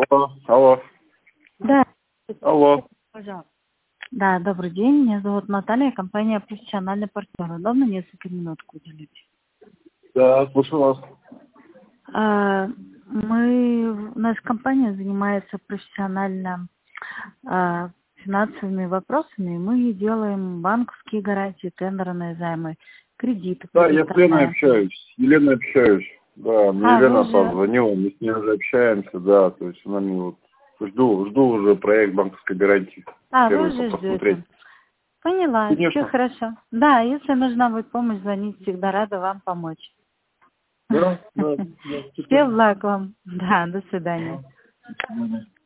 Алло, алло, Да, алло. пожалуйста. Да, добрый день. Меня зовут Наталья, компания «Профессиональный партнер». Удобно несколько минуток уделить? Да, слушаю вас. Наша компания занимается профессионально финансовыми вопросами. Мы делаем банковские гарантии, тендерные займы, кредиты. Да, я с Леной общаюсь. Еленой общаюсь. Да, мне Елена позвонила, мы с ней уже общаемся, да, то есть она мне вот жду уже проект банковской гарантии. Вы уже ждете. Поняла, Конечно. все хорошо. Да, если нужна будет помощь, звоните, всегда рада вам помочь. Да. Всем благ вам. Да, до свидания.